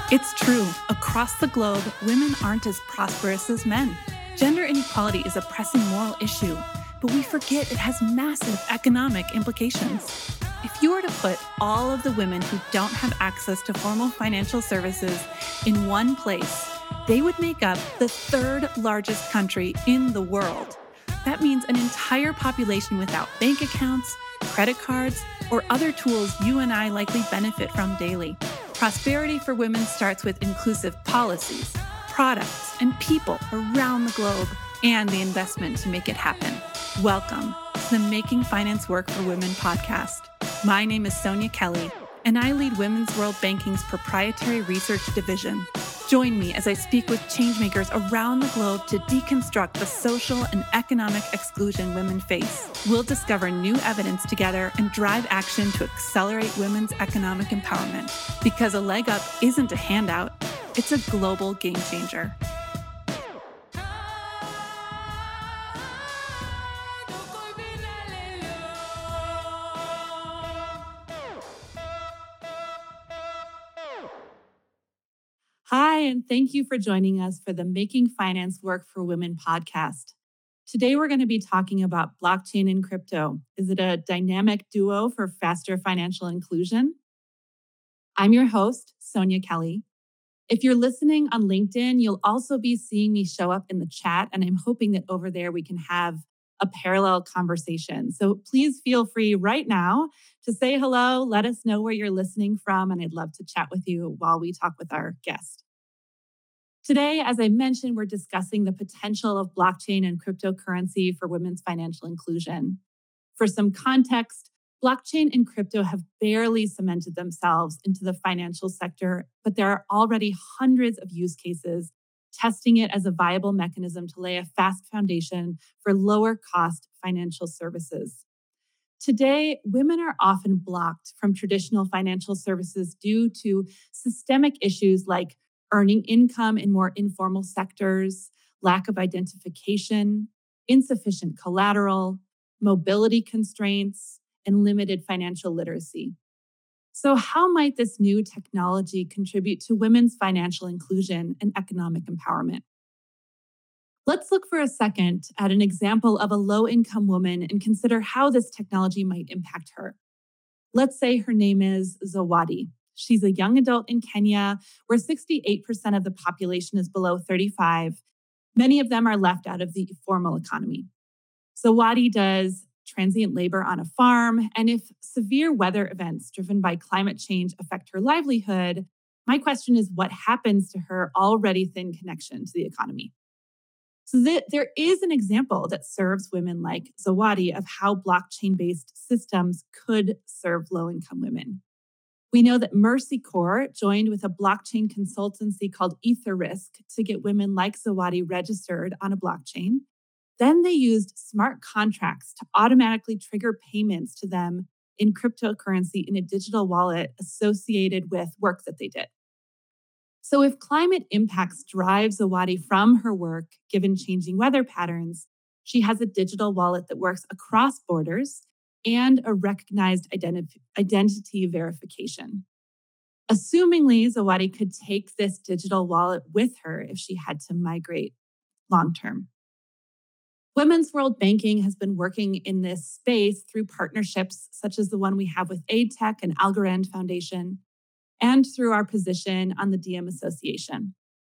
It's true. Across the globe, women aren't as prosperous as men. Gender inequality is a pressing moral issue, but we forget it has massive economic implications. If you were to put all of the women who don't have access to formal financial services in one place, they would make up the third largest country in the world. That means an entire population without bank accounts, credit cards, or other tools you and I likely benefit from daily. Prosperity for women starts with inclusive policies, products, and people around the globe, and the investment to make it happen. Welcome to the Making Finance Work for Women podcast. My name is Sonia Kelly, and I lead Women's World Banking's proprietary research division. Join me as I speak with changemakers around the globe to deconstruct the social and economic exclusion women face. We'll discover new evidence together and drive action to accelerate women's economic empowerment. Because a leg up isn't a handout, it's a global game changer. Hi, and thank you for joining us for the Making Finance Work for Women podcast. Today, we're going to be talking about blockchain and crypto. Is it a dynamic duo for faster financial inclusion? I'm your host, Sonia Kelly. If you're listening on LinkedIn, you'll also be seeing me show up in the chat, and I'm hoping that over there we can have a parallel conversation. So please feel free right now to say hello, let us know where you're listening from, and I'd love to chat with you while we talk with our guest. Today, as I mentioned, we're discussing the potential of blockchain and cryptocurrency for women's financial inclusion. For some context, blockchain and crypto have barely cemented themselves into the financial sector, but there are already hundreds of use cases testing it as a viable mechanism to lay a fast foundation for lower cost financial services. Today, women are often blocked from traditional financial services due to systemic issues like earning income in more informal sectors, lack of identification, insufficient collateral, mobility constraints, and limited financial literacy. So, how might this new technology contribute to women's financial inclusion and economic empowerment? Let's look for a second at an example of a low-income woman and consider how this technology might impact her. Let's say her name is Zawadi. She's a young adult in Kenya, where 68% of the population is below 35. Many of them are left out of the formal economy. Zawadi does transient labor on a farm, and if severe weather events driven by climate change affect her livelihood, my question is what happens to her already thin connection to the economy? So there is an example that serves women like Zawadi of how blockchain-based systems could serve low-income women. We know that Mercy Corps joined with a blockchain consultancy called EtherRisk to get women like Zawadi registered on a blockchain. Then they used smart contracts to automatically trigger payments to them in cryptocurrency in a digital wallet associated with work that they did. So if climate impacts drive Zawadi from her work, given changing weather patterns, she has a digital wallet that works across borders and a recognized identity verification. Assumingly, Zawadi could take this digital wallet with her if she had to migrate long-term. Women's World Banking has been working in this space through partnerships such as the one we have with AidTech and Algorand Foundation, and through our position on the Diem Association.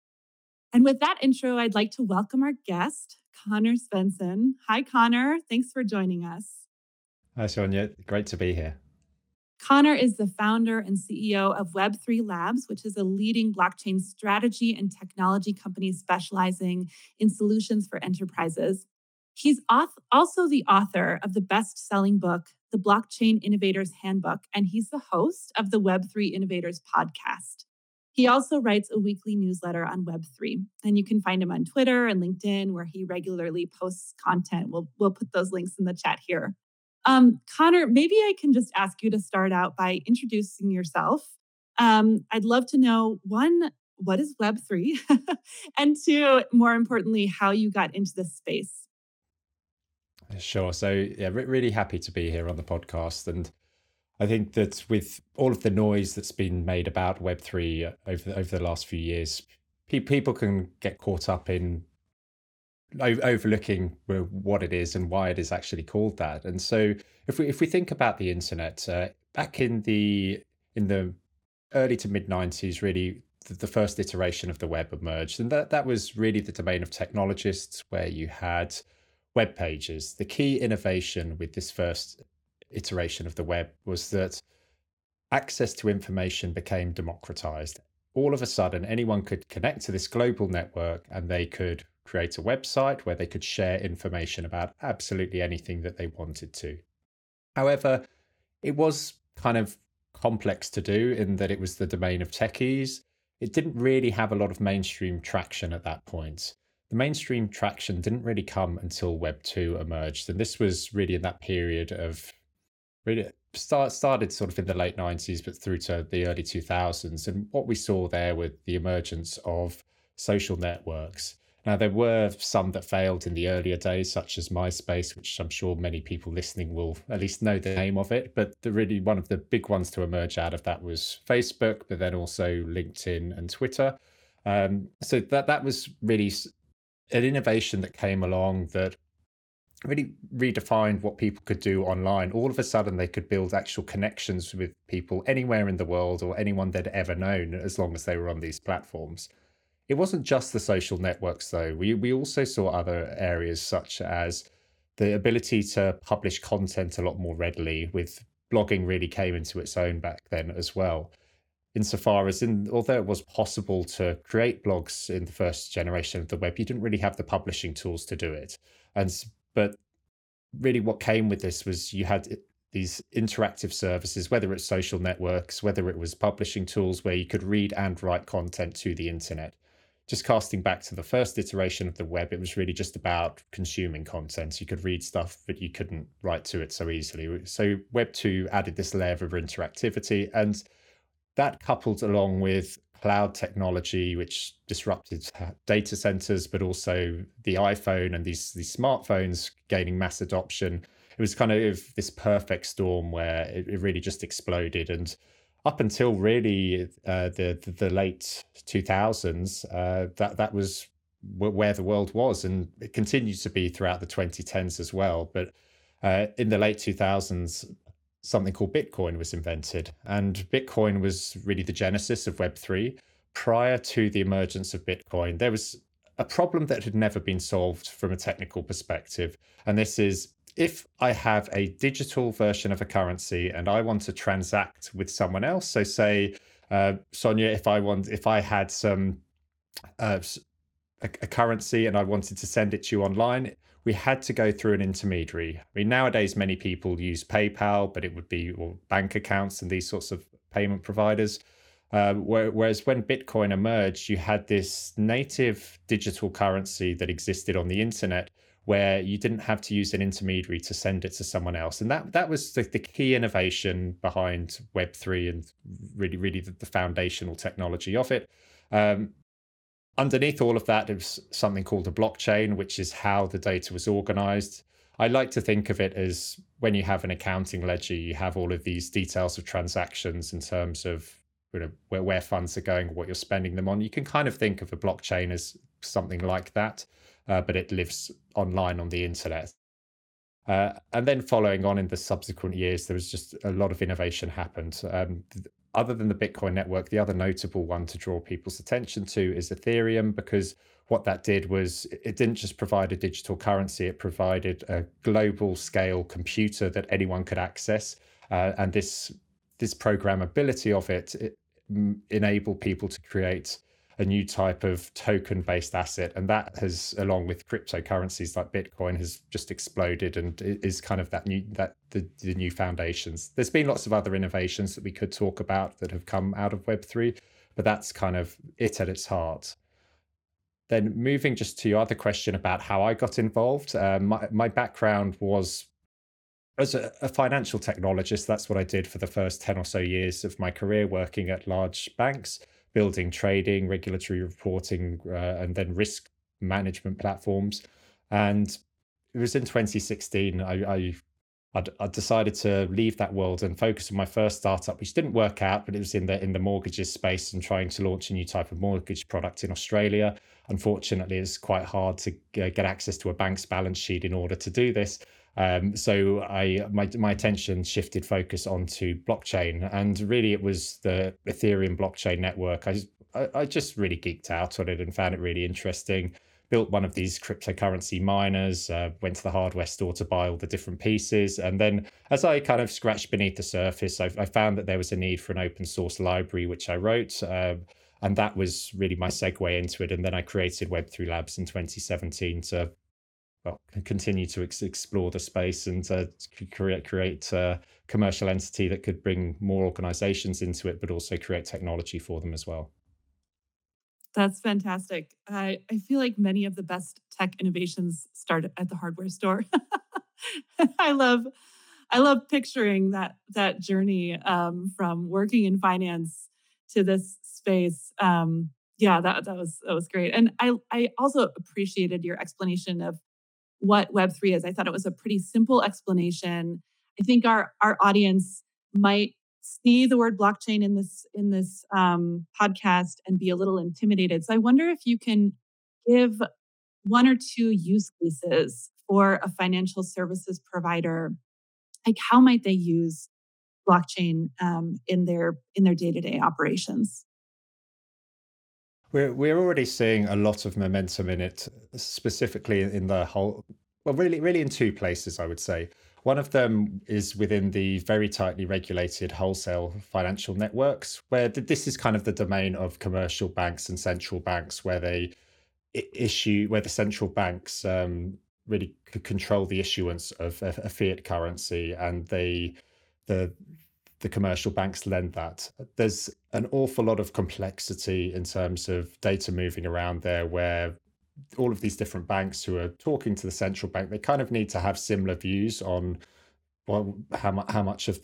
And with that intro, I'd like to welcome our guest, Connor Svensson. Hi, Connor. Thanks for joining us. Hi, Sonia. Great to be here. Connor is the founder and CEO of Web3 Labs, which is a leading blockchain strategy and technology company specializing in solutions for enterprises. He's also the author of the best-selling book, The Blockchain Innovator's Handbook, and he's the host of the Web3 Innovators podcast. He also writes a weekly newsletter on Web3, and you can find him on Twitter and LinkedIn, where he regularly posts content. We'll put those links in the chat here. Connor, maybe I can just ask you to start out by introducing yourself. I'd love to know, one, what is Web3? And two, more importantly, how you got into this space. Sure. So, yeah, really happy to be here on the podcast. And I think that with all of the noise that's been made about Web3 over the last few years, people can get caught up in overlooking what it is and why it is actually called that. And so, if we think about the internet, back in the early to mid '90s, really the first iteration of the web emerged, and that was really the domain of technologists, where you had web pages. The key innovation with this first iteration of the web was that access to information became democratized. All of a sudden, anyone could connect to this global network and they could create a website where they could share information about absolutely anything that they wanted to. However, it was kind of complex to do in that it was the domain of techies. It didn't really have a lot of mainstream traction at that point. The mainstream traction didn't really come until Web 2 emerged. And this was really in that period of really started sort of in the late '90s, but through to the early 2000s. And what we saw there with the emergence of social networks. Now, there were some that failed in the earlier days, such as MySpace, which I'm sure many people listening will at least know the name of it. But really, one of the big ones to emerge out of that was Facebook, but then also LinkedIn and Twitter. So that was really an innovation that came along that really redefined what people could do online. All of a sudden, they could build actual connections with people anywhere in the world or anyone they'd ever known, as long as they were on these platforms. It wasn't just the social networks, though. We also saw other areas, such as the ability to publish content a lot more readily, with blogging really came into its own back then as well. Insofar as although it was possible to create blogs in the first generation of the web, you didn't really have the publishing tools to do it. But really what came with this was you had these interactive services, whether it's social networks, whether it was publishing tools where you could read and write content to the internet. Just casting back to the first iteration of the web, it was really just about consuming content. You could read stuff, but you couldn't write to it so easily. So Web 2 added this layer of interactivity, and that coupled along with cloud technology, which disrupted data centers, but also the iPhone and these smartphones gaining mass adoption. It was kind of this perfect storm where it really just exploded. And up until really the late 2000s, that was where the world was, and it continues to be throughout the 2010s as well. But in the late 2000s, something called Bitcoin was invented. And Bitcoin was really the genesis of Web3. Prior to the emergence of Bitcoin, there was a problem that had never been solved from a technical perspective. And this is, if I have a digital version of a currency and I want to transact with someone else, so say, Sonia, if I had a currency and I wanted to send it to you online, we had to go through an intermediary. I mean, nowadays, many people use PayPal, but it would be or bank accounts and these sorts of payment providers. Whereas when Bitcoin emerged, you had this native digital currency that existed on the internet where you didn't have to use an intermediary to send it to someone else. And that was the key innovation behind Web3 and really the foundational technology of it. Underneath all of that is something called a blockchain, which is how the data was organized. I like to think of it as when you have an accounting ledger, you have all of these details of transactions in terms of where funds are going, what you're spending them on. You can kind of think of a blockchain as something like that, but it lives online on the internet. And then following on in the subsequent years, there was just a lot of innovation happened. Other than the Bitcoin network, the other notable one to draw people's attention to is Ethereum, because what that did was it didn't just provide a digital currency, it provided a global scale computer that anyone could access. And this programmability of it enabled people to create a new type of token-based asset, and that has, along with cryptocurrencies like Bitcoin, has just exploded and is kind of the new foundations. There's been lots of other innovations that we could talk about that have come out of Web3, but that's kind of it at its heart. Then moving just to your other question about how I got involved, my background was as a financial technologist. That's what I did for the first 10 or so years of my career, working at large banks, building trading, regulatory reporting, and then risk management platforms. And it was in 2016, I I decided to leave that world and focus on my first startup, which didn't work out, but it was in the mortgages space and trying to launch a new type of mortgage product in Australia. Unfortunately, it's quite hard to get access to a bank's balance sheet in order to do this. So my attention shifted focus onto blockchain, and really it was the Ethereum blockchain network. I just really geeked out on it and found it really interesting. Built one of these cryptocurrency miners, went to the hardware store to buy all the different pieces. And then as I kind of scratched beneath the surface, I found that there was a need for an open source library, which I wrote. And that was really my segue into it. And then I created Web3 Labs in 2017 to continue to explore the space and create a commercial entity that could bring more organizations into it, but also create technology for them as well. That's fantastic. I feel like many of the best tech innovations start at the hardware store. I love I love picturing that journey from working in finance to this space. Yeah, that was great, and I also appreciated your explanation of what Web3 is. I thought it was a pretty simple explanation. I think our audience might see the word blockchain in this podcast and be a little intimidated. So I wonder if you can give one or two use cases for a financial services provider. Like how might they use blockchain in their day to day operations? We're already seeing a lot of momentum in it, specifically in the whole, well, really in two places, I would say. One of them is within the very tightly regulated wholesale financial networks, where this is kind of the domain of commercial banks and central banks, where where the central banks really could control the issuance of a fiat currency, and the the commercial banks lend that. There's an awful lot of complexity in terms of data moving around there, where all of these different banks who are talking to the central bank, they kind of need to have similar views on, well, how much of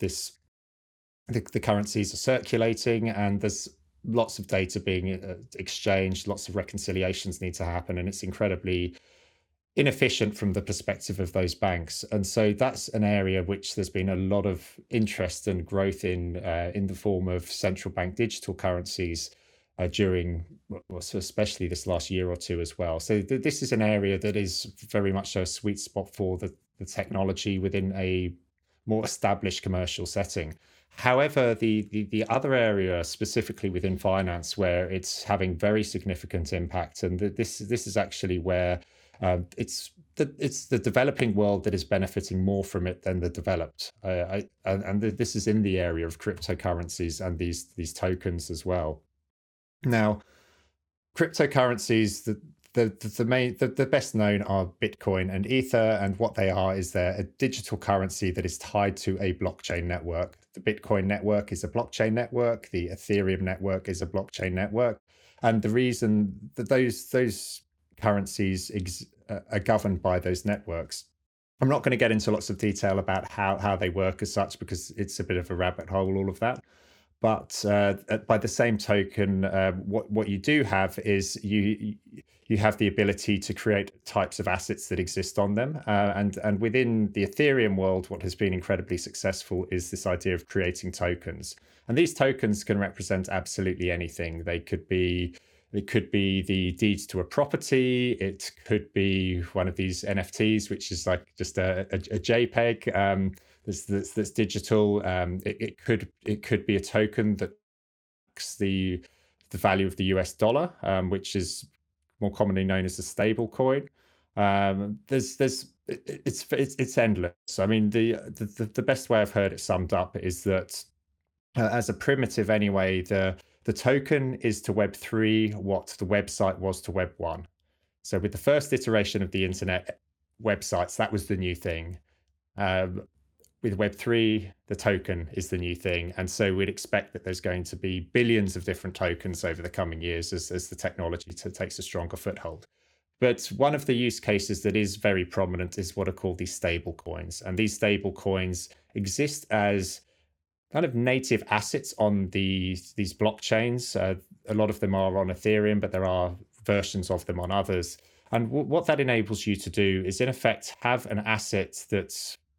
the currencies are circulating, and there's lots of data being exchanged, lots of reconciliations need to happen, and it's incredibly inefficient from the perspective of those banks. And so that's an area which there's been a lot of interest and growth in the form of central bank digital currencies during, well, so especially this last year or two as well. So this is an area that is very much a sweet spot for the technology within a more established commercial setting. However, the other area, specifically within finance, where it's having very significant impact, and this is actually where it's the developing world that is benefiting more from it than the developed. This is in the area of cryptocurrencies and these tokens as well. Now, cryptocurrencies, the best known are Bitcoin and Ether, and what they are is they're a digital currency that is tied to a blockchain network. The Bitcoin network is a blockchain network. The Ethereum network is a blockchain network, and the reason that those currencies are governed by those networks. I'm not going to get into lots of detail about how they work as such, because it's a bit of a rabbit hole, all of that. But by the same token, what you do have is you have the ability to create types of assets that exist on them. And within the Ethereum world, what has been incredibly successful is this idea of creating tokens. And these tokens can represent absolutely anything. It could be the deeds to a property. It could be one of these NFTs, which is like just a JPEG that's digital. It could be a token that tracks the value of the US dollar, which is more commonly known as a stable coin. It's endless. I mean, the best way I've heard it summed up is that as a primitive anyway, the token is to Web3 what the website was to Web1. So with the first iteration of the internet, websites, that was the new thing. With Web3, the token is the new thing. And so we'd expect that there's going to be billions of different tokens over the coming years as the technology takes a stronger foothold. But one of the use cases that is very prominent is what are called these stable coins. And these stable coins exist as kind of native assets on these blockchains. A lot of them are on Ethereum, but there are versions of them on others. And what that enables you to do is, in effect, have an asset that's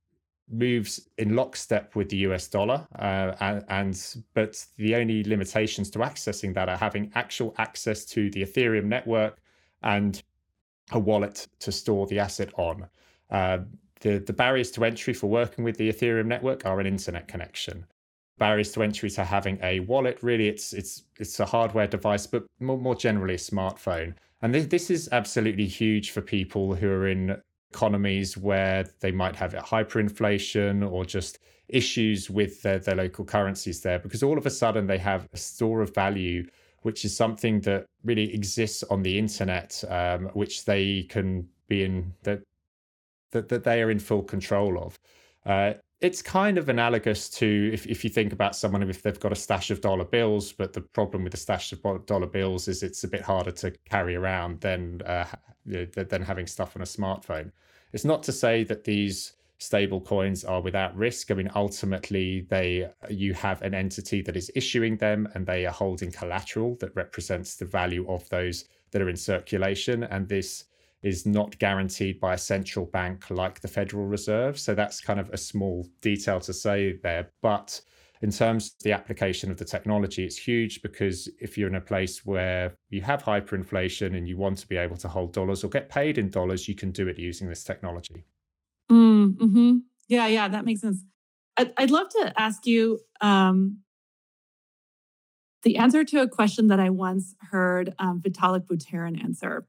moves in lockstep with the US dollar, but the only limitations to accessing that are having actual access to the Ethereum network and a wallet to store the asset on. Uh, the barriers to entry for working with the Ethereum network are an internet connection. Barriers to entry to having a wallet, really, it's a hardware device, but more generally a smartphone. And this is absolutely huge for people who are in economies where they might have hyperinflation or just issues with their local currencies there, because all of a sudden they have a store of value, which is something that really exists on the internet, which they can be in that they are in full control of. It's kind of analogous to if you think about someone if they've got a stash of dollar bills, but the problem with the stash of dollar bills is it's a bit harder to carry around than having stuff on a smartphone. It's not to say that these stable coins are without risk. I mean, ultimately, you have an entity that is issuing them, and they are holding collateral that represents the value of those that are in circulation, and this is not guaranteed by a central bank like the Federal Reserve. So that's kind of a small detail to say there. But in terms of the application of the technology, it's huge, because if you're in a place where you have hyperinflation and you want to be able to hold dollars or get paid in dollars, you can do it using this technology. Mm-hmm. Yeah, that makes sense. I'd love to ask you the answer to a question that I once heard Vitalik Buterin answer.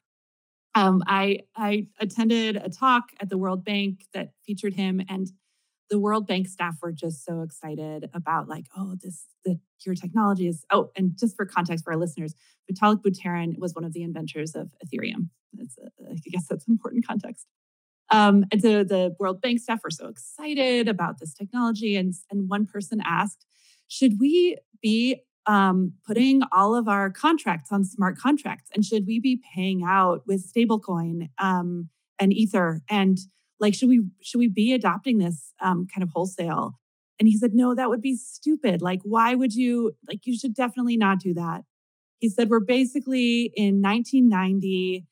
I attended a talk at the World Bank that featured him, and the World Bank staff were just so excited about your technology is. Oh, and just for context for our listeners, Vitalik Buterin was one of the inventors of Ethereum. I guess that's important context. And so the World Bank staff were so excited about this technology, and one person asked, "Should we be putting all of our contracts on smart contracts, and should we be paying out with stablecoin and Ether, and should we be adopting this kind of wholesale?" And he said, "No, that would be stupid. Why would you? You should definitely not do that." He said, "We're basically in 1990."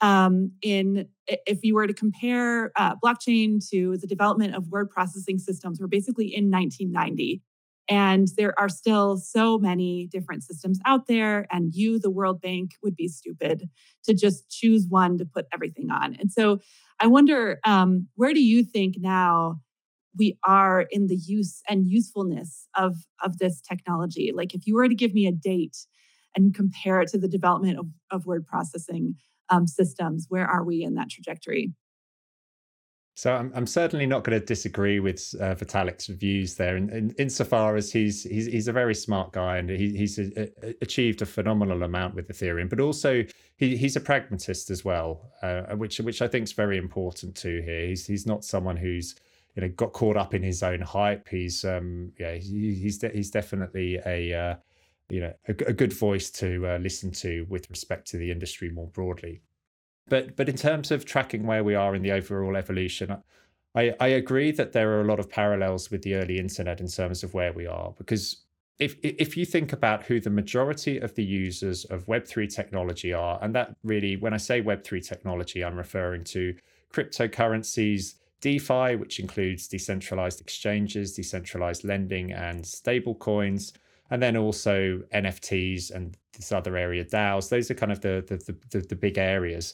If you were to compare blockchain to the development of word processing systems, we're basically in 1990. And there are still so many different systems out there. And you, the World Bank, would be stupid to just choose one to put everything on. And so I wonder, where do you think now we are in the use and usefulness of this technology? If you were to give me a date and compare it to the development of word processing systems, where are we in that trajectory? So I'm certainly not going to disagree with Vitalik's views there, insofar as he's a very smart guy, and he's achieved a phenomenal amount with Ethereum. But also he's a pragmatist as well, which I think is very important too here. He's not someone who's got caught up in his own hype. He's definitely a good voice to listen to with respect to the industry more broadly. But in terms of tracking where we are in the overall evolution, I agree that there are a lot of parallels with the early internet in terms of where we are. Because if you think about who the majority of the users of Web3 technology are, and that really, when I say Web3 technology, I'm referring to cryptocurrencies, DeFi, which includes decentralized exchanges, decentralized lending, and stable coins, and then also NFTs and this other area, DAOs. Those are kind of the big areas.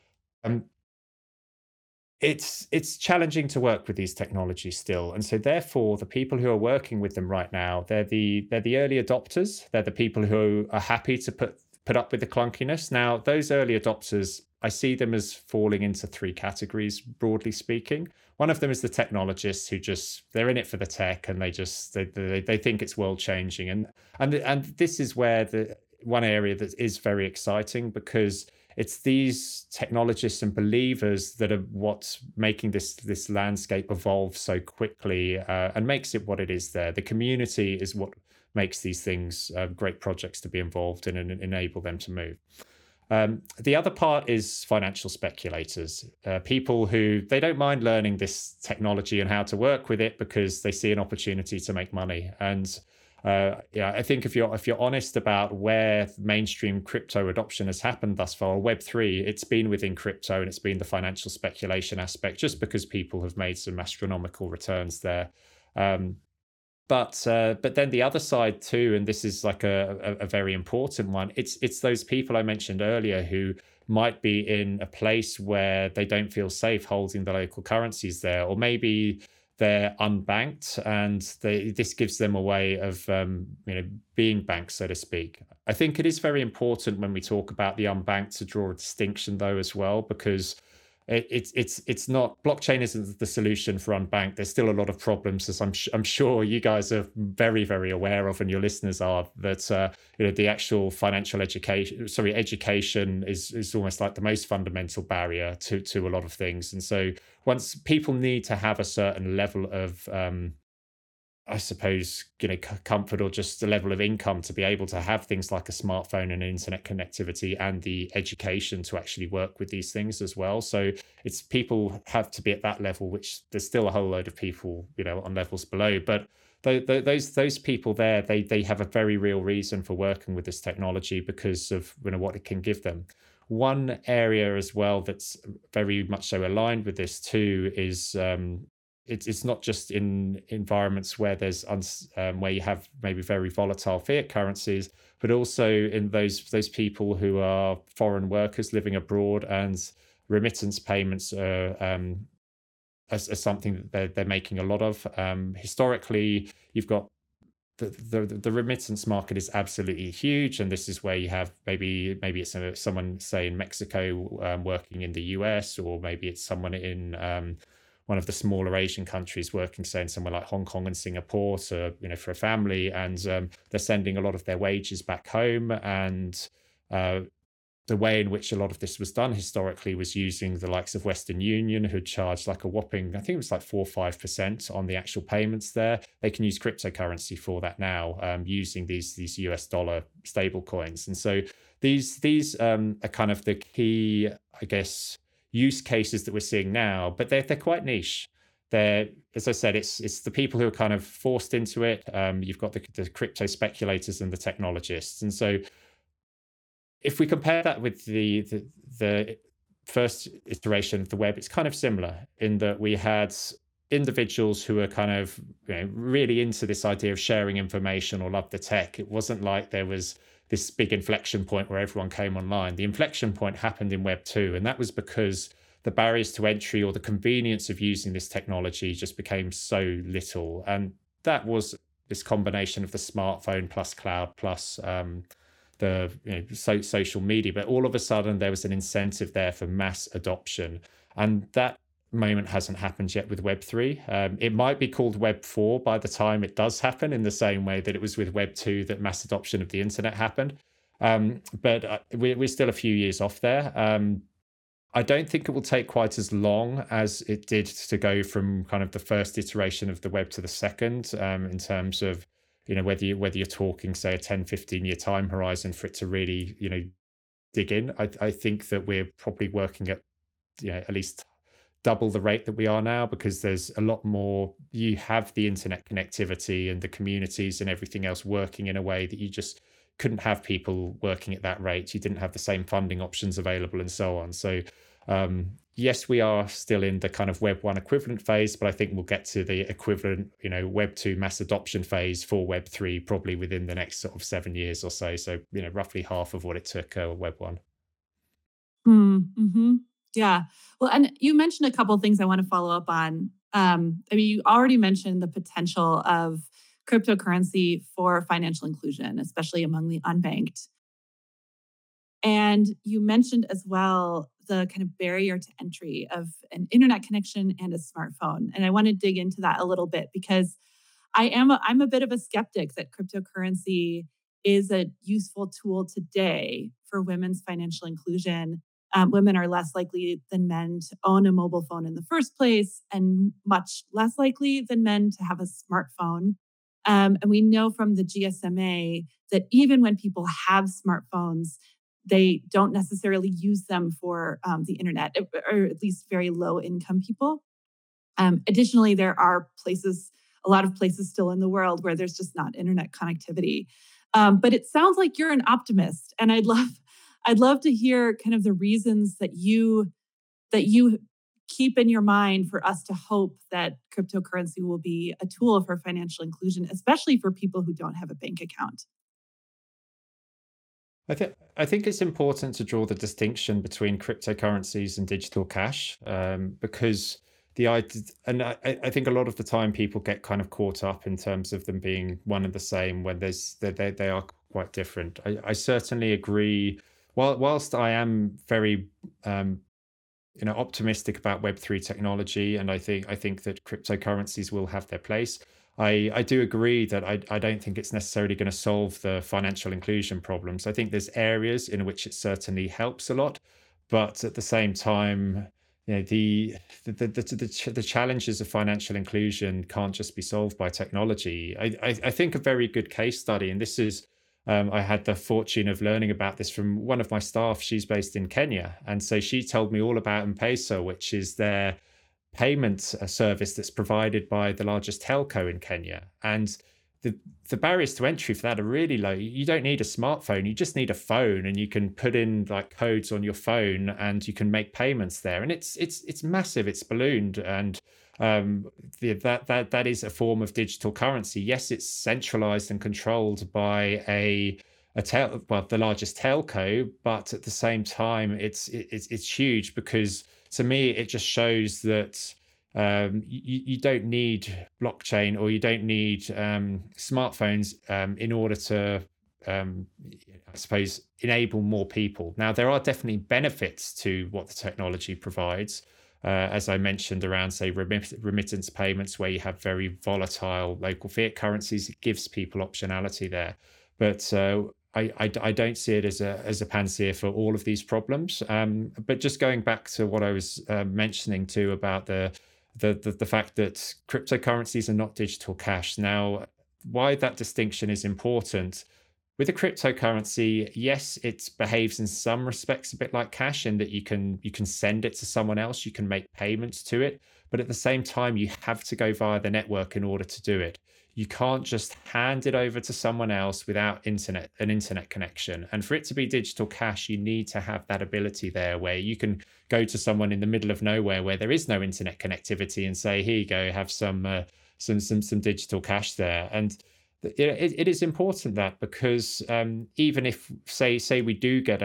It's challenging to work with these technologies still, and so therefore the people who are working with them right now, they're the early adopters. They're the people who are happy to put up with the clunkiness. Now, those early adopters, I see them as falling into three categories, broadly speaking. One of them is the technologists who they're in it for the tech, and they think it's world changing, and this is where the one area that is very exciting, because it's these technologists and believers that are what's making this landscape evolve so quickly and makes it what it is there. The community is what makes these things great projects to be involved in and enable them to move. The other part is financial speculators, people who they don't mind learning this technology and how to work with it because they see an opportunity to make money. And Yeah, I think if you're honest about where mainstream crypto adoption has happened thus far, Web3, it's been within crypto and it's been the financial speculation aspect, just because people have made some astronomical returns there. Um, but then the other side too, and this is like a very important one. It's those people I mentioned earlier who might be in a place where they don't feel safe holding the local currencies there, or maybe they're unbanked, and this gives them a way of being banked, so to speak. I think it is very important when we talk about the unbanked to draw a distinction though as well, because it's not, blockchain isn't the solution for unbanked. There's still a lot of problems, as I'm sure you guys are very very aware of, and your listeners are, that the actual financial education is almost like the most fundamental barrier to a lot of things. And so once people need to have a certain level of I suppose, comfort, or just a level of income to be able to have things like a smartphone and internet connectivity and the education to actually work with these things as well. So it's, people have to be at that level, which there's still a whole load of people, on levels below. But those people there, they have a very real reason for working with this technology because of what it can give them. One area as well that's very much so aligned with this too is it's not just in environments where where you have maybe very volatile fiat currencies, but also in those people who are foreign workers living abroad, and remittance payments are something that they're making a lot of. Historically, you've got the remittance market is absolutely huge, and this is where you have maybe it's someone, say, in Mexico, working in the US, or maybe it's someone in one of the smaller Asian countries working, say, in somewhere like Hong Kong and Singapore, to for a family, and they're sending a lot of their wages back home. And uh, the way in which a lot of this was done historically was using the likes of Western Union, who charged like a whopping, I think it was like 4 or 5% on the actual payments there. They can use cryptocurrency for that now, using these US dollar stable coins. And so these are kind of the key, I guess, use cases that we're seeing now, but they're quite niche. They're, as I said, it's the people who are kind of forced into it. You've got the crypto speculators and the technologists. And so if we compare that with the first iteration of the web, it's kind of similar in that we had individuals who were kind of really into this idea of sharing information or love the tech. It wasn't like there was this big inflection point where everyone came online. The inflection point happened in Web 2, and that was because the barriers to entry or the convenience of using this technology just became so little. And that was this combination of the smartphone plus cloud plus the social media. But all of a sudden there was an incentive there for mass adoption, and that moment hasn't happened yet with Web3. It might be called Web4 by the time it does happen, in the same way that it was with Web2 that mass adoption of the internet happened. But we're still a few years off there. I don't think it will take quite as long as it did to go from kind of the first iteration of the web to the second, in terms of whether you're talking, say, a 10-15 year time horizon for it to really dig in. I think that we're probably working at at least double the rate that we are now, because there's a lot more. You have the internet connectivity and the communities and everything else working in a way that you just couldn't have people working at that rate. You didn't have the same funding options available and so on. So yes, we are still in the kind of Web 1 equivalent phase, but I think we'll get to the equivalent, Web 2 mass adoption phase for Web 3 probably within the next sort of 7 years or so. So, roughly half of what it took Web 1. Mm-hmm. Yeah. Well, and you mentioned a couple of things I want to follow up on. I mean, you already mentioned the potential of cryptocurrency for financial inclusion, especially among the unbanked. And you mentioned as well the kind of barrier to entry of an internet connection and a smartphone. And I want to dig into that a little bit, because I'm a bit of a skeptic that cryptocurrency is a useful tool today for women's financial inclusion. Women are less likely than men to own a mobile phone in the first place, and much less likely than men to have a smartphone. And we know from the GSMA that even when people have smartphones, they don't necessarily use them for the internet, or at least very low income people. Additionally, there are places a lot of places still in the world where there's just not internet connectivity. But it sounds like you're an optimist, and I'd love to hear kind of the reasons that you keep in your mind for us to hope that cryptocurrency will be a tool for financial inclusion, especially for people who don't have a bank account. I think it's important to draw the distinction between cryptocurrencies and digital cash, because I think a lot of the time people get kind of caught up in terms of them being one and the same when they are quite different. I certainly agree. Whilst I am very optimistic about Web3 technology, and I think that cryptocurrencies will have their place. I do agree that I don't think it's necessarily going to solve the financial inclusion problems. I think there's areas in which it certainly helps a lot, but at the same time, the challenges of financial inclusion can't just be solved by technology. I think a very good case study, and this is I had the fortune of learning about this from one of my staff. She's based in Kenya. And so she told me all about M-Pesa, which is their payment service that's provided by the largest telco in Kenya. And the, the barriers to entry for that are really low. You don't need a smartphone, you just need a phone, and you can put in like codes on your phone and you can make payments there. And it's massive, it's ballooned. And that is a form of digital currency. Yes, it's centralized and controlled by the largest telco, but at the same time, it's huge because to me it just shows that you don't need blockchain or you don't need smartphones in order to I suppose enable more people. Now there are definitely benefits to what the technology provides, as I mentioned, around, say, remittance payments, where you have very volatile local fiat currencies. It gives people optionality there. But I don't see it as a panacea for all of these problems. But just going back to what I was mentioning too about the fact that cryptocurrencies are not digital cash. Now, why that distinction is important. With a cryptocurrency, yes, it behaves in some respects a bit like cash in that you can send it to someone else, you can make payments to it, but at the same time, you have to go via the network in order to do it. You can't just hand it over to someone else without an internet connection. And for it to be digital cash, you need to have that ability there where you can go to someone in the middle of nowhere where there is no internet connectivity and say, "Here you go, have some digital cash there." And it is important that because even if say we do get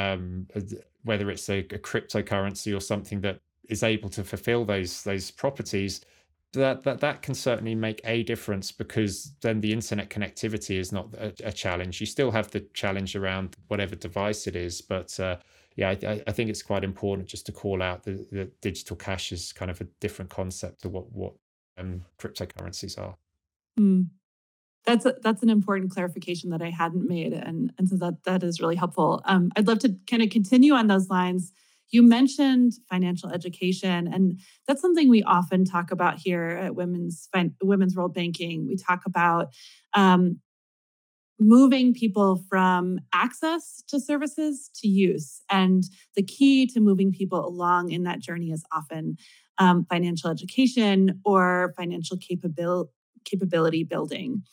whether it's a cryptocurrency or something that is able to fulfill those properties, that can certainly make a difference because then the internet connectivity is not a challenge. You still have the challenge around whatever device it is, but yeah, I think it's quite important just to call out the digital cash is kind of a different concept to what cryptocurrencies are. Mm. That's an important clarification that I hadn't made, and so that is really helpful. I'd love to kind of continue on those lines. You mentioned financial education, and that's something we often talk about here at Women's World Banking. We talk about um, moving people from access to services to use, and the key to moving people along in that journey is often financial education or financial capability building.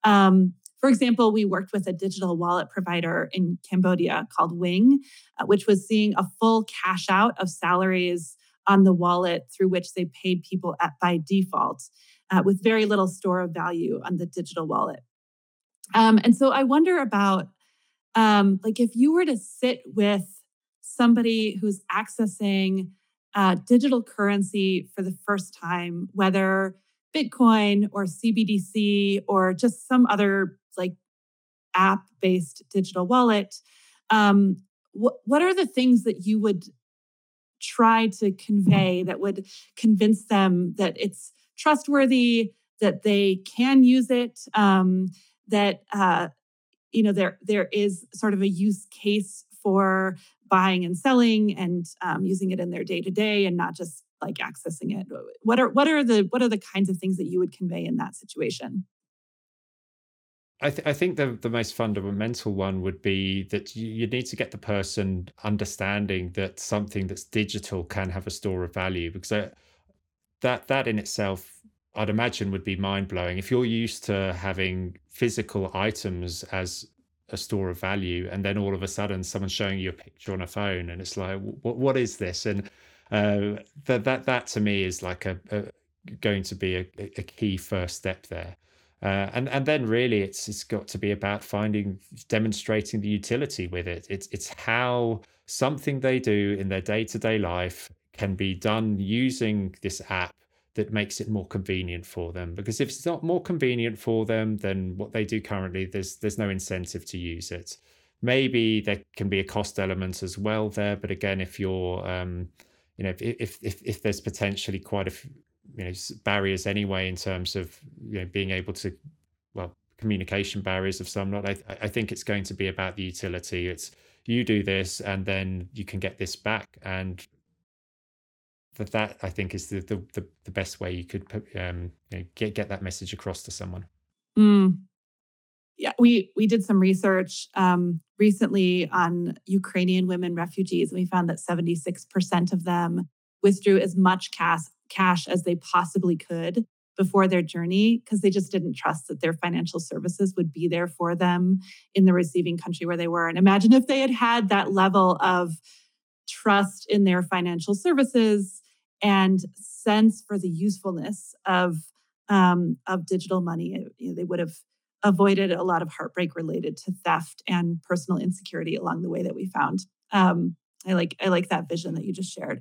For example, we worked with a digital wallet provider in Cambodia called Wing, which was seeing a full cash out of salaries on the wallet through which they paid people by default, with very little store of value on the digital wallet. And so I wonder about like if you were to sit with somebody who's accessing digital currency for the first time, whether Bitcoin or CBDC or just some other like app based digital wallet, what are the things that you would try to convey that would convince them that it's trustworthy, that they can use it, that there is sort of a use case for buying and selling and using it in their day to day and not just like accessing it. What are the kinds of things that you would convey in that situation? I think the most fundamental one would be that you need to get the person understanding that something that's digital can have a store of value because that in itself I'd imagine would be mind blowing. If you're used to having physical items as a store of value, and then all of a sudden someone's showing you a picture on a phone, and it's like, what is this? And that to me is like a going to be a key first step there. And then really it's got to be about demonstrating the utility with it. It's how something they do in their day-to-day life can be done using this app that makes it more convenient for them. Because if it's not more convenient for them than what they do currently, there's no incentive to use it. Maybe there can be a cost element as well there, but again, if you're if there's potentially quite barriers anyway in terms of being able to, well, communication barriers of some not. I think it's going to be about the utility. It's you do this and then you can get this back, and that I think is the best way you could get that message across to someone. Mm. Yeah, we did some research recently on Ukrainian women refugees, and we found that 76% of them withdrew as much cash as they possibly could before their journey because they just didn't trust that their financial services would be there for them in the receiving country where they were. And imagine if they had had that level of trust in their financial services and sense for the usefulness of digital money. They would have avoided a lot of heartbreak related to theft and personal insecurity along the way that we found. I like that vision that you just shared.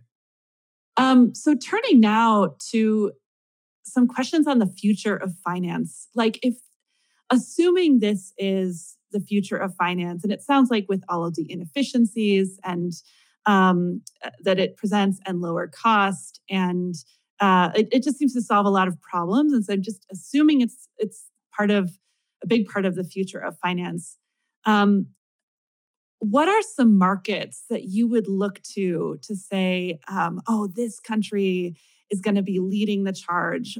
So turning now to some questions on the future of finance, like if assuming this is the future of finance, and it sounds like with all of the inefficiencies and that it presents and lower cost, and it just seems to solve a lot of problems. And so, just assuming it's part of a big part of the future of finance. Um, what are some markets that you would look to say, oh, this country is going to be leading the charge,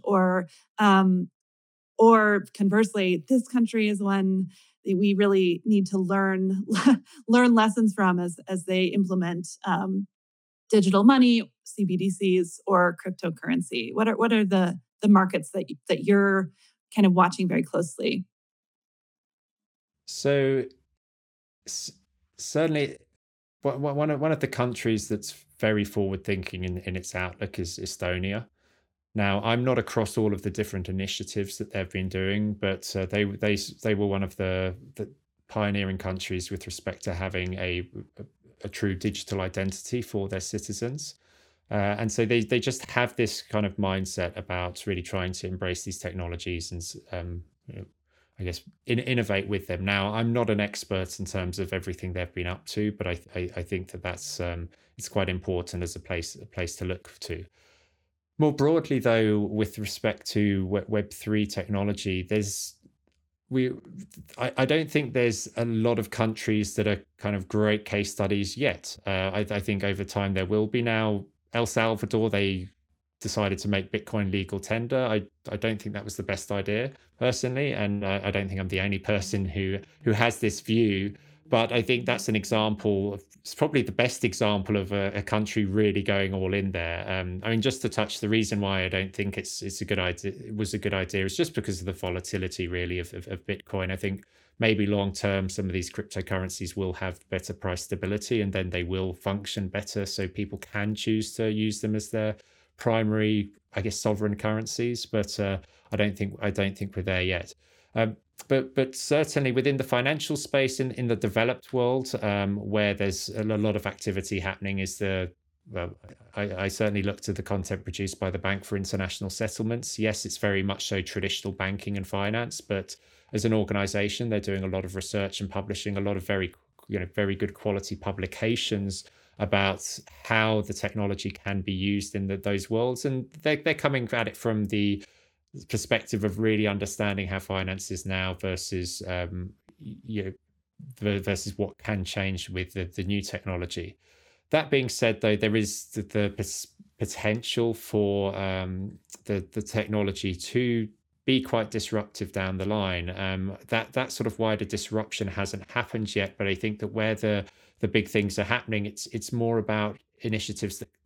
or conversely, this country is one that we really need to learn lessons from as they implement digital money, CBDCs, or cryptocurrency? What are the markets that you're kind of watching very closely? So s- certainly, one of the countries that's very forward thinking in its outlook is Estonia. Now, I'm not across all of the different initiatives that they've been doing, but they were one of the pioneering countries with respect to having a true digital identity for their citizens. And so they just have this kind of mindset about really trying to embrace these technologies and I guess innovate with them. Now, I'm not an expert in terms of everything they've been up to, but I think that's it's quite important as a place to look to. More broadly, though, with respect to Web3 technology, we I don't think there's a lot of countries that are kind of great case studies yet. I think over time there will be. Now, El Salvador, they decided to make Bitcoin legal tender. I don't think that was the best idea personally, and I don't think I'm the only person who has this view. But I think that's an example of, it's probably the best example of a country really going all in there. I mean, just to touch, the reason why I don't think it's a good idea, it was a good idea, is just because of the volatility really of Bitcoin. I think maybe long term, some of these cryptocurrencies will have better price stability, and then they will function better, so people can choose to use them as their primary, I guess, sovereign currencies. But I don't think we're there yet. Um, but certainly within the financial space in the developed world, where there's a lot of activity happening, is the well, I certainly look to the content produced by the Bank for International Settlements. Yes, it's very much so traditional banking and finance, but as an organization, they're doing a lot of research and publishing a lot of very good quality publications about how the technology can be used in those worlds, and they're coming at it from the perspective of really understanding how finance is now versus versus what can change with the new technology. That being said, though, there is the potential for the technology to be quite disruptive down the line. That sort of wider disruption hasn't happened yet, but I think that where the big things are happening, it's more about initiatives that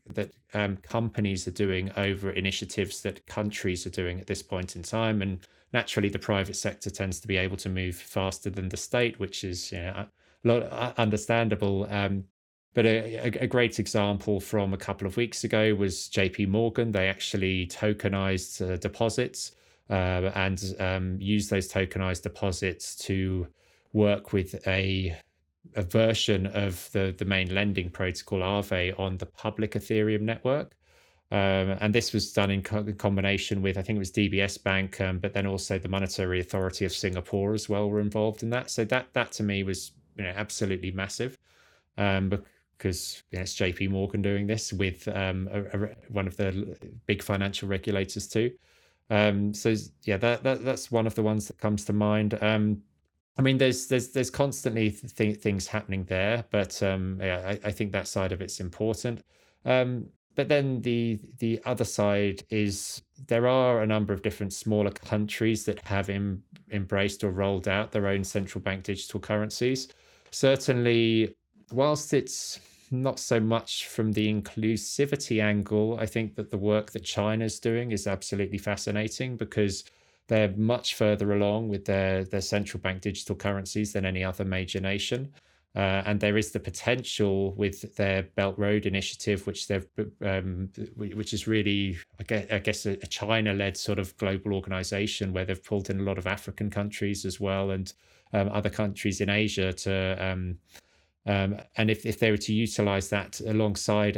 companies are doing over initiatives that countries are doing at this point in time. And naturally, the private sector tends to be able to move faster than the state, which is understandable. But a great example from a couple of weeks ago was JP Morgan. They actually tokenized deposits and used those tokenized deposits to work with a version of the main lending protocol Aave on the public Ethereum network. And this was done in combination with, I think it was DBS Bank, but then also the Monetary Authority of Singapore as well were involved in that. So that to me was absolutely massive, because it's JP Morgan doing this with one of the big financial regulators too. So yeah, that's one of the ones that comes to mind. I mean, there's constantly things happening there, but yeah, I think that side of it's important. But then the other side is there are a number of different smaller countries that have embraced or rolled out their own central bank digital currencies. Certainly, whilst it's not so much from the inclusivity angle, I think that the work that China's doing is absolutely fascinating because they're much further along with their central bank digital currencies than any other major nation. And there is the potential with their Belt Road initiative, which which is really, I guess, a China-led sort of global organization where they've pulled in a lot of African countries as well and other countries in Asia to. And if they were to utilize that alongside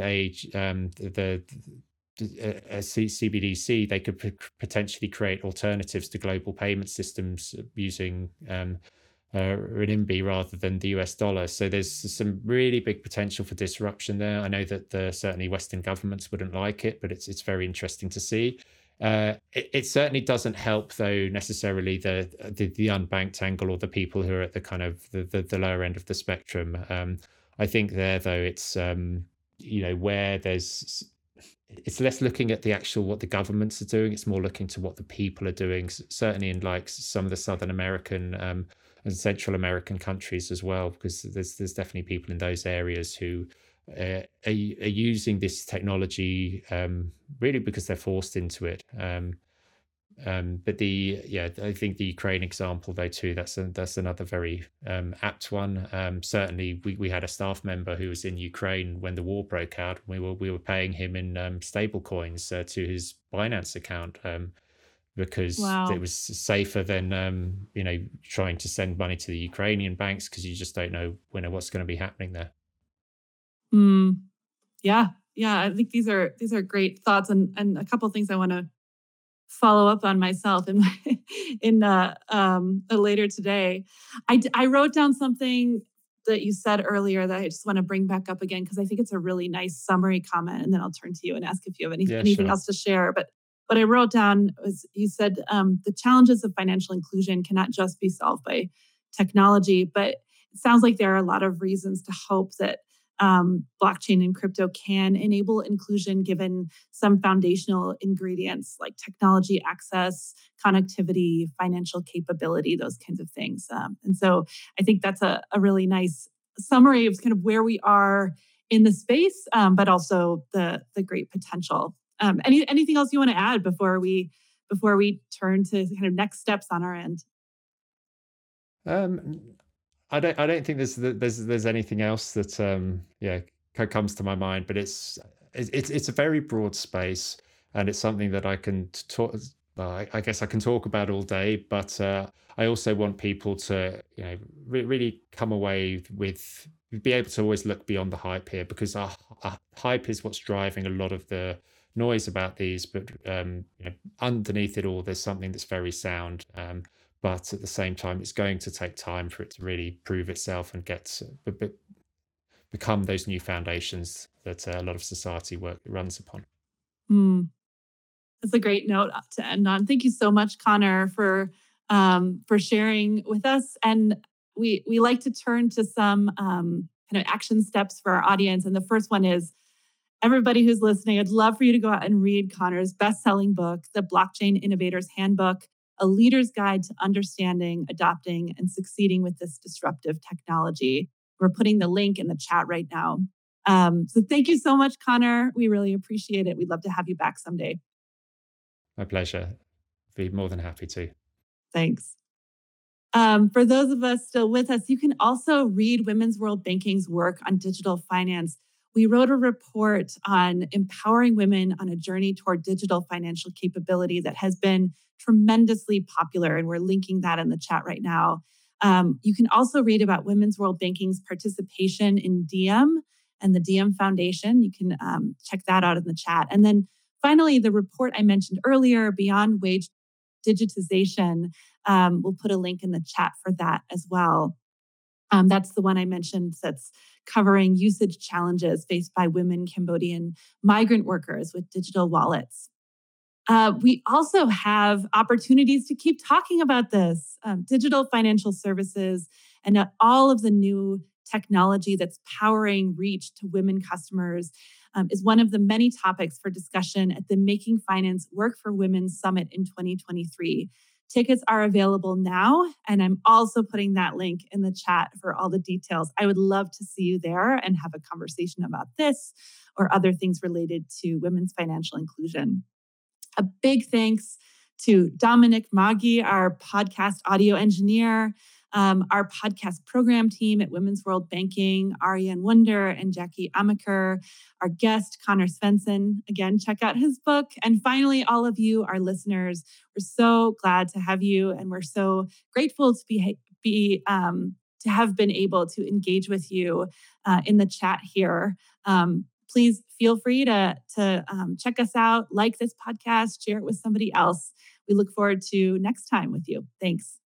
CBDC, they could potentially create alternatives to global payment systems using renminbi rather than the US dollar. So there's some really big potential for disruption there. I know that certainly Western governments wouldn't like it, but it's very interesting to see. It certainly doesn't help, though, necessarily the unbanked angle or the people who are at the kind of the lower end of the spectrum. I think there, though, it's where it's less looking at the actual what the governments are doing. It's more looking to what the people are doing. Certainly in like some of the Southern American and Central American countries as well, because there's definitely people in those areas who are using this technology really because they're forced into it. But I think the Ukraine example though too, that's another very apt one. Certainly, we had a staff member who was in Ukraine when the war broke out. We were paying him in stable coins to his Binance account. Because it Wow. was safer than trying to send money to the Ukrainian banks because you just don't know what's going to be happening there. Mm, yeah. Yeah. I think these are great thoughts and a couple of things I want to follow up on myself in later today. I wrote down something that you said earlier that I just want to bring back up again because I think it's a really nice summary comment, and then I'll turn to you and ask if you have Yeah, anything sure. else to share. But what I wrote down was you said the challenges of financial inclusion cannot just be solved by technology, but it sounds like there are a lot of reasons to hope that blockchain and crypto can enable inclusion given some foundational ingredients like technology access, connectivity, financial capability, those kinds of things. And so I think that's a really nice summary of kind of where we are in the space, but also the great potential. Anything else you want to add before we turn to kind of next steps on our end? Um, I don't think there's anything else that comes to my mind, but it's a very broad space, and it's something that I can talk. Well, I guess I can talk about all day, but I also want people to really come away with be able to always look beyond the hype here because our hype is what's driving a lot of the noise about these, but underneath it all, there's something that's very sound. But at the same time, it's going to take time for it to really prove itself and become those new foundations that a lot of society work runs upon. Hmm. That's a great note to end on. Thank you so much, Connor, for sharing with us. And we like to turn to some kind of action steps for our audience. And the first one is everybody who's listening. I'd love for you to go out and read Connor's best-selling book, The Blockchain Innovator's Handbook: A Leader's Guide to Understanding, Adopting, and Succeeding with this Disruptive Technology. We're putting the link in the chat right now. So thank you so much, Connor. We really appreciate it. We'd love to have you back someday. My pleasure. Be more than happy to. Thanks. For those of us still with us, you can also read Women's World Banking's work on digital finance. We wrote a report on empowering women on a journey toward digital financial capability that has been tremendously popular, and we're linking that in the chat right now. You can also read about Women's World Banking's participation in Diem and the Diem Foundation. You can check that out in the chat. And then finally, the report I mentioned earlier, Beyond Wage Digitization, we'll put a link in the chat for that as well. That's the one I mentioned that's covering usage challenges faced by women Cambodian migrant workers with digital wallets. We also have opportunities to keep talking about this digital financial services and all of the new technology that's powering reach to women customers is one of the many topics for discussion at the Making Finance Work for Women Summit in 2023. Tickets are available now, and I'm also putting that link in the chat for all the details. I would love to see you there and have a conversation about this or other things related to women's financial inclusion. A big thanks to Dominic Maggi, our podcast audio engineer, our podcast program team at Women's World Banking, Ariane Wunder and Jackie Amaker, our guest, Connor Svensson. Again, check out his book. And finally, all of you, our listeners, we're so glad to have you, and we're so grateful to have been able to engage with you in the chat here. Please feel free to check us out, like this podcast, share it with somebody else. We look forward to next time with you. Thanks.